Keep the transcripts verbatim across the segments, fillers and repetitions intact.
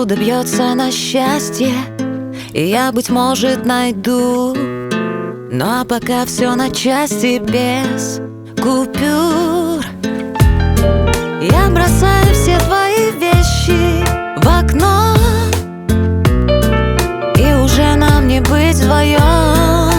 откуда бьется на счастье, и я, быть может, найду. Ну а пока все на части без купюр. Я бросаю все твои вещи в окно, и уже нам не быть вдвоем.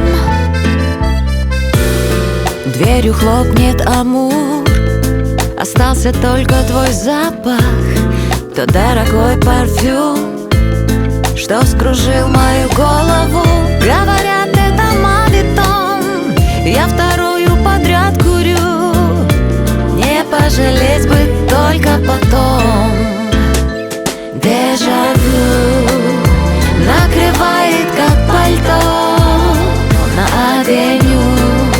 Дверью хлопнет Амур, остался только твой запах, тот дорогой парфюм, что вскружил мою голову. Говорят, это мавитон, я вторую подряд курю. Не пожалеть бы только потом. Дежавю накрывает, как пальто на авеню,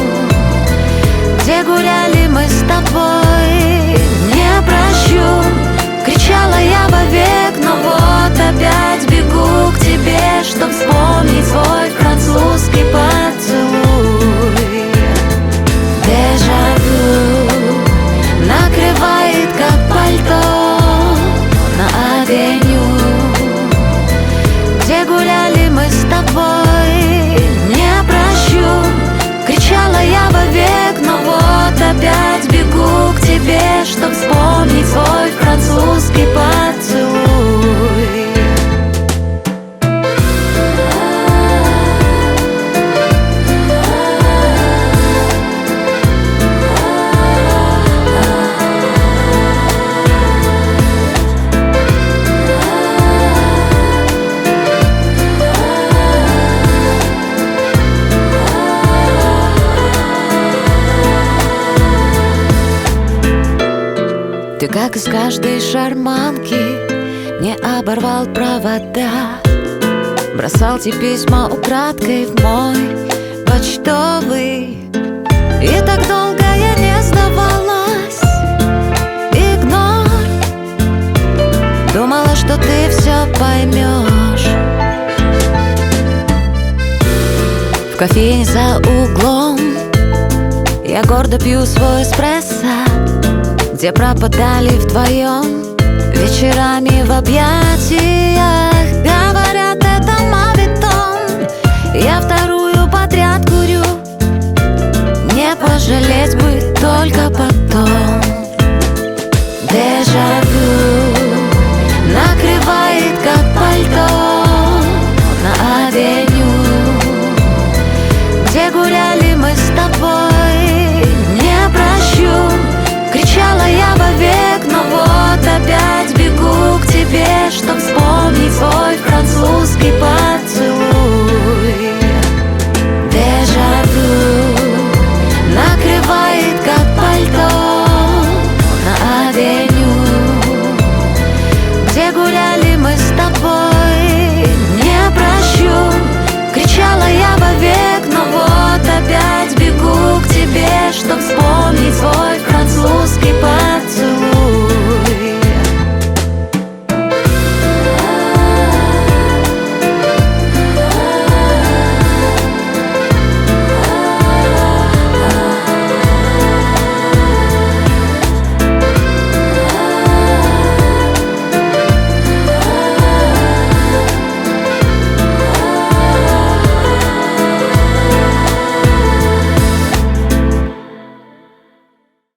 где гуляли мы с тобой. Не прощу, кричала я вовек, но вот опять бегу к тебе, чтоб вспомнить свой французский поцелуй. Дежавю накрывает, как пальто на авеню, где гуляли мы с тобой. Не прощу, кричала я вовек, но вот опять бегу к тебе, чтоб вспомнить свой французский поцелуй. Ты, как из каждой шарманки, мне оборвал провода, бросал те письма украдкой в мой почтовый. И так долго я не сдавалась, игнор. Думала, что ты все поймешь. В кофейне за углом я гордо пью свой эспрессо, где пропадали вдвоем вечерами в объятиях.